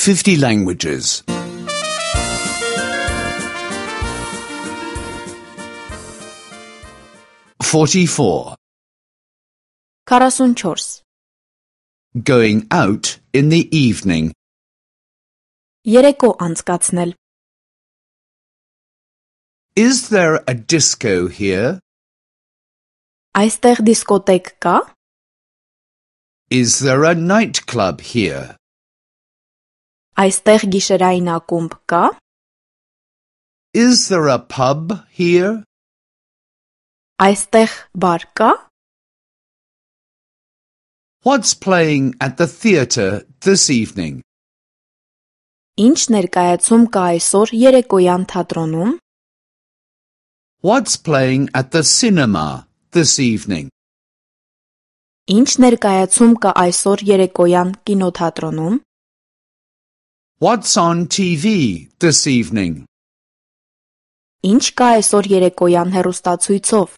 50 languages. 44. 44. Going out in the evening. Երեկո անցկացնել. Is there a disco here? Այստեղ դիսկոտեկ կա? Is there a nightclub here? Այստեղ գիշերային ակումբ կա? Is there a pub here? Այստեղ բար կա? What's playing at the theatre this evening? Ինչ ներկայացում կա այսօր երեկոյան թատրոնում? What's playing at the cinema this evening? Ինչ ներկայացում կա այսօր երեկոյան կինոթատրոնում? What's on TV this evening? Ինչ կա այսօր երեկոյան հեռուստացույցով?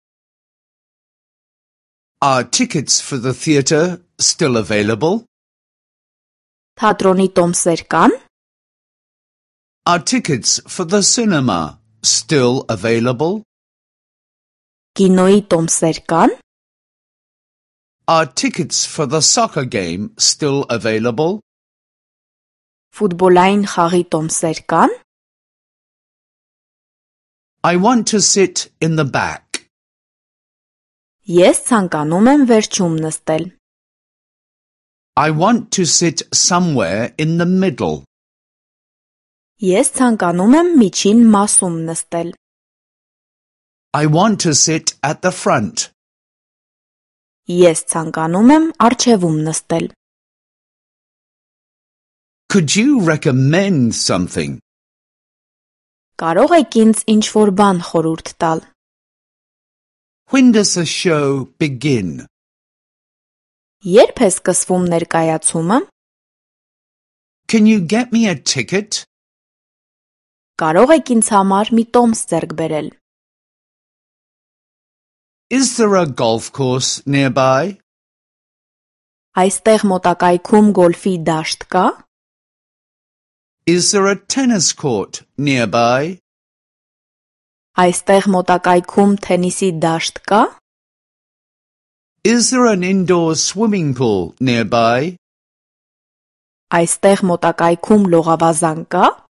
Are tickets for the theatre still available? Թատրոնի տոմսեր կան? Are tickets for the cinema still available? Կինոյի տոմսեր կան? Are tickets for the soccer game still available? Ֆուտբոլային խաղի տոմսեր կան? I want to sit in the back. Ես ցանկանում եմ վերջում նստել. I want to sit somewhere in the middle. Ես ցանկանում եմ միջին մասում նստել. I want to sit at the front. Ես ցանկանում եմ առջևում նստել. Could you recommend something? Կարող եք ինձ ինչ-որ բան խորհուրդ տալ. When does the show begin? Երբ է սկսվում ներկայացումը? Can you get me a ticket? Կարող եք ինձ համար մի տոմս ձեռք բերել. Is there a golf course nearby? Այստեղ մոտակայքում գոլֆի դաշտ կա? Is there a tennis court nearby? Այստեղ մոտակայքում թենիսի դաշտ կա? Is there an indoor swimming pool nearby? Այստեղ մոտակայքում լողավազան կա?